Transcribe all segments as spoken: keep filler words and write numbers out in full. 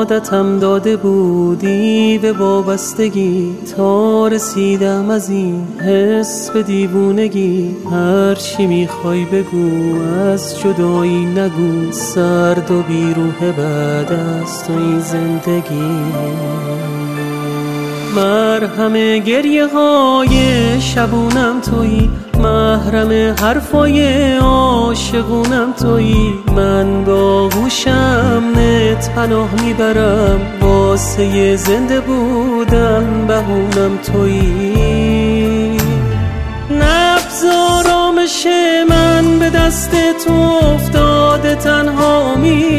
عادتم داده بودی به وابستگی، تا رسیدم از این حس به دیوونگی. هر چی میخوای بگو، از جدایی نگو، سرد و بیروح بعد از تو این زندگی. مرهم گریه های شبونم تویی، محرم حرفای عاشقونم تویی. من با هوشم نت پناه میبرم، واسه زنده بودن بهونم تویی. نبض آرامش من به دست تو افتاده، تنها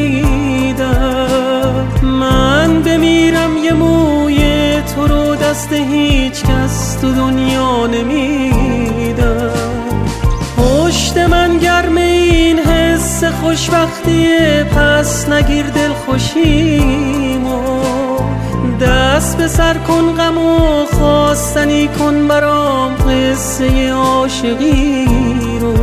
میدم. من بمیرم یه موی تو رو دست هیچ کس تو دنیا نمیدم. پشت من گرم این حس خوشبختیه، پس نگیر دل خوشیمو. دست به سر کن غم و خواستنی کن برام قصه عاشقی رو.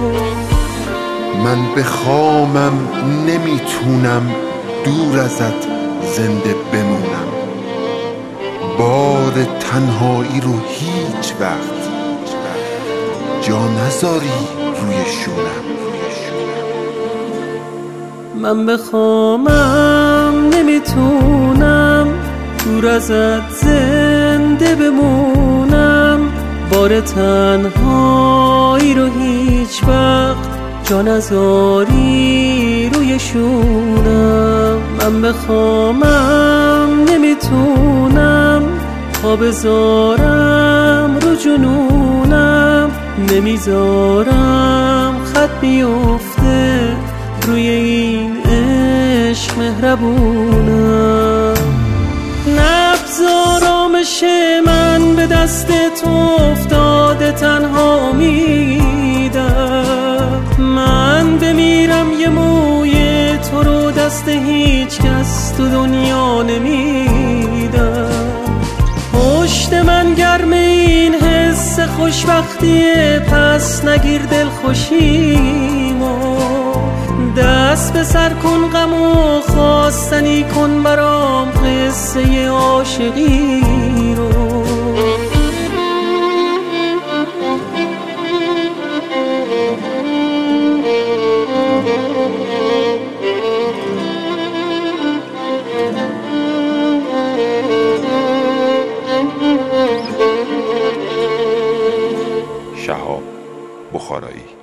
من بخوامم نمیتونم دور ازت زنده بمونم، بار تنهایی رو هیچ وقت جا نذاری روی شونم. من بخوامم نمیتونم دور ازت زنده بمونم، بار تنهایی رو هیچ وقت جا نذاری روی شونم. من بخوامم نمیتونم پا بذارم رو جنونم، نمیذارم خط بیفته روی این عشق مهربونم. نبض آرامش من به دست تو افتاده، تنها میدم. من بمیرم یه موی تو رو دست هیچ کس تو دنیا نمیدم. پشت من گرم این حس خوشبختیه، پس نگیر دل خوشیمو. دست به سر کن غم و خواستنی کن برام قصه عاشقی رو. شهاب بخارایی.